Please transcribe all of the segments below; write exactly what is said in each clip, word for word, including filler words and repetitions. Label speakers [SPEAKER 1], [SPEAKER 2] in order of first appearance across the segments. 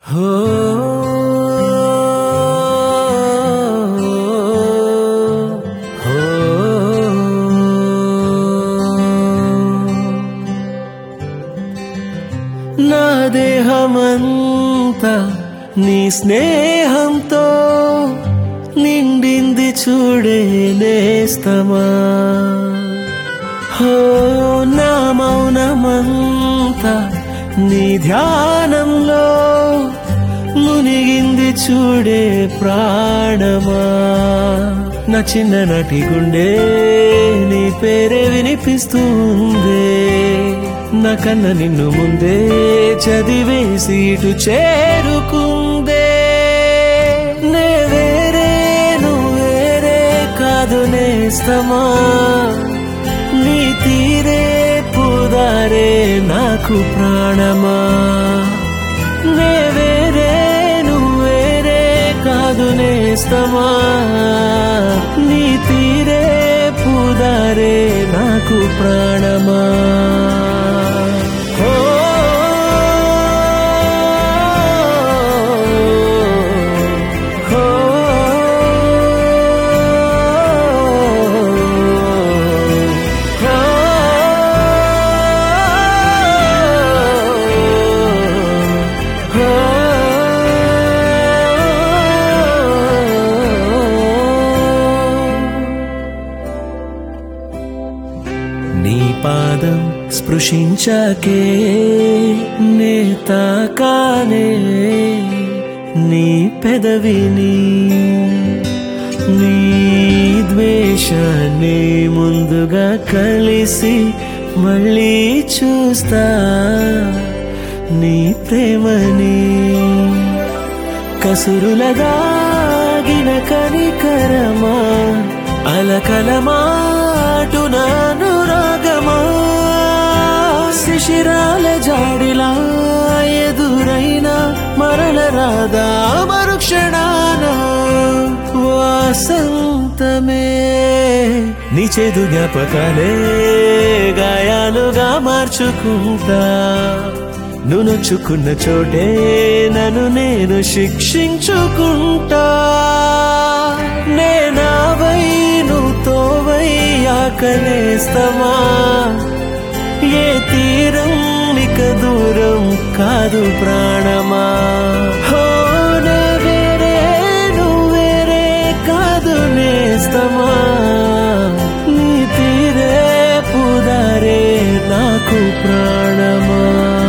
[SPEAKER 1] హో హో నా దేహమంతా నీ స్నేహంతో నిండింది చూడే నేస్తమా. హో నా మౌనమంతా నీ ధ్యానంలో మునిగింది చూడే ప్రాణమా. నా చిన్ననాటి గుండె నీ పేరే వినిపిస్తుంది, నా కన్న నిన్ను ముందే చదివేసి ఇటు చేరుకుందే. నే వేరే నువ్వు వేరే కాదు నేస్తమా, నీ తీరే పుదారే నాకు ప్రాణమా. నే వేరే నువ్వు వేరే కాదు నేస్తమా, నీ తీరే పుదారే నాకు ప్రాణమా. నీ పాదం స్పృశించాకే నే తాకానే నీ పెదవిని, నీ ద్వేషాన్ని ముందుగా కలిసి మళ్ళీ చూస్తా నీ ప్రేమని. కసురుల దాగిన కనికరమా, అలకల మాటునాను రాగమా, శిశిరాల జాడిలా ఎదురైనా మరల రాదా మరుక్షణాన వాసంతమే. నీ చేదు జ్ఞాపకాలే గాయాలుగా మార్చుకుంటా, నువ్వు నొచ్చుకున్న చోటే నన్ను నేను శిక్షించుకుంటా. నేనావై నువ్వు తోవయ్యాక నేస్తమా, ఏ తీరం ఇక దూరం కాదు ప్రాణమా. హో నా వేరే నువ్వు వేరే కాదు నేస్తమా, నీ తీరే పుదారే నాకు ప్రాణమా.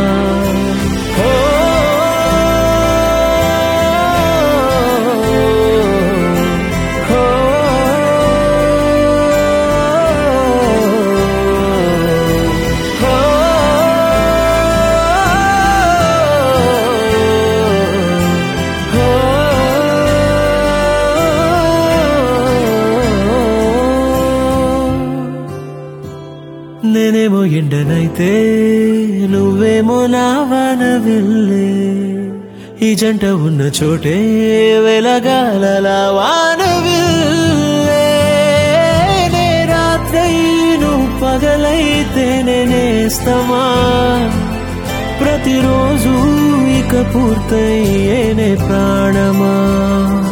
[SPEAKER 1] నేనేమో ఎండనైతే నువ్వేమో నా వానవిల్లే, ఈ జంట ఉన్న చోటే వెలగాలలా వానవిల్లే. నే రాత్రై నువ్వు పగలైతే నేనేస్తమా, ప్రతిరోజు ఇక పూర్తయ్యేనే ప్రాణమా.